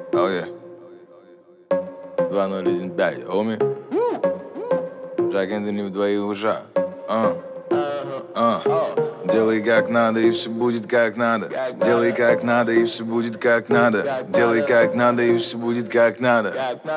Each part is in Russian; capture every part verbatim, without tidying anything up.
Oh yeah. два ноль один пять, homie. Джек Энтони в двоих ушах. Uh. Uh. Делай как надо, и все будет как надо. Делай как надо, и все будет как надо. Делай как надо, и все будет как надо.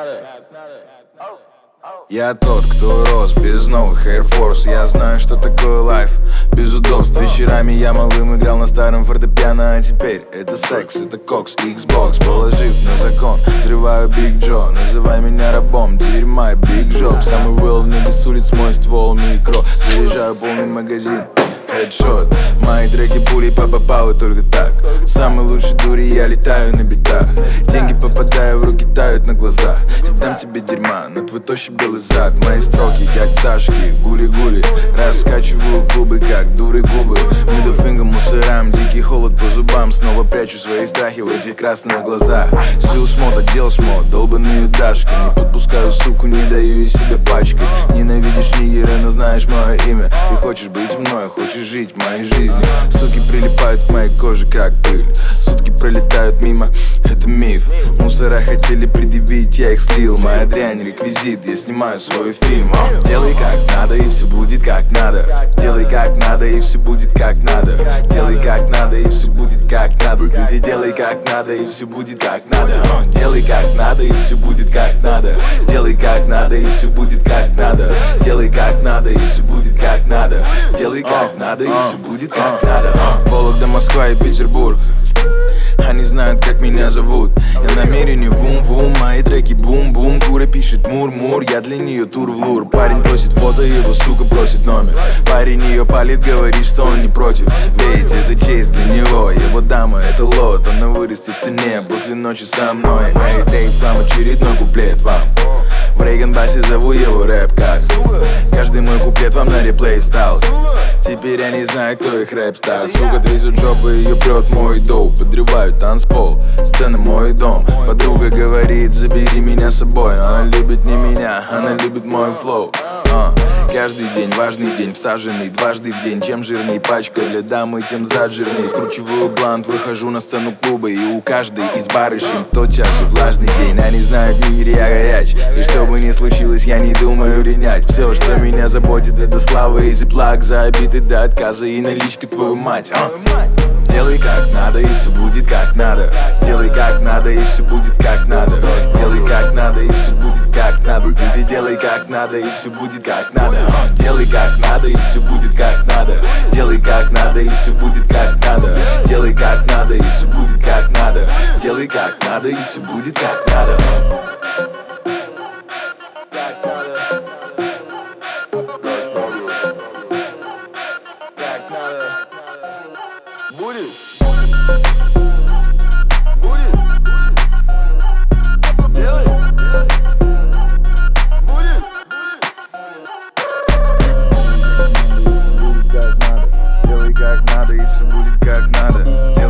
Я тот, кто рос без новых Air Force. Я знаю, что такое лайф без удобств. Вечерами я малым играл на старом фортепиано. А теперь это секс, это кокс, Xbox. Положив на закон, взрываю Big Joe. Называй меня рабом, дерьма, Big Job. Самый real nigga с улиц, мой ствол, микро. Заряжаю полный магазин, хедшот. Мои треки пулей попапалы только так. Самый лучший дури, я летаю на битах. Деньги попадаю в руки, тают на глазах. Я дам тебе дерьма, на твой тощий белый зад. Мои строки, как пташки, гули-гули. Раскачиваю клубы, как дуры губы. Мидофингом мусорам, дикий холод по зубам. Снова прячу свои страхи в этих красных глазах. Сил шмот, отдел шмот, долбаные дашки. Не подпускаю суку, не даю ей себя пачкать. Ненавидишь нигеры, но знаешь мое имя. Ты хочешь быть мной, хочешь жить моей жизнью. Суки прилипают к моей коже, как пыль. Сутки пролетают мимо, это миф. Мусора хотели предъявить, я их слил. Моя дрянь, реквизит, я снимаю свой фильм. О, делай как надо, и все будет как надо. Делай как надо, и все будет как надо. Делай как надо, и все будет как надо. Ты делай как надо, и все будет как надо. О, делай как надо, и все будет как надо. Делай как надо, и все будет как надо. Делай как надо, и все будет как надо. Делай как надо, и все будет как надо. Вологда, Москва и Петербург. Они знают, как меня зовут. Я намерение вум-вум, мои треки бум-бум. Кура пишет мур-мур, я для нее тур в лур. Парень просит фото, его сука просит номер. Парень ее палит, говорит, что он не против. Ведь это честь для него, его дама это лот. Она вырастет в цене после ночи со мной. Эй, Дэйв, вам очередной куплет вам. В Рейган-басе зову его рэп как. Каждый мой куплет вам на реплей встал. Теперь я не знаю, кто их рэп стал. Сука трясет жопу, ее прет мой доуп. Подрываю танцпол, сцена мой дом. Подруга говорит, забери меня с собой. Она любит не меня, она любит мой флоу. uh. Каждый день важный день, всаженный дважды в день. Чем жирней пачка для дамы, тем зад жирней. Скручиваю блант, выхожу на сцену клуба. И у каждой из барышень тотчас же влажный день. Они знают, в мире я горяч. И что бы ни случилось, я не думаю линять. Все, что меня заботит, это слава и зиплак. За обиды до отказа и налички твою мать. uh. Делай как надо, и все будет как надо. Делай как надо, и все будет как надо. Делай как надо, и все будет как надо. Ты делай как надо, и все будет как надо. Делай как надо, и все будет как надо. Делай как надо, и все будет как надо. Делай как надо, и все будет как надо. Делай как надо, и все будет как надо. Будет? Будет? Делай! Будет? Делай как надо, и все будет как надо.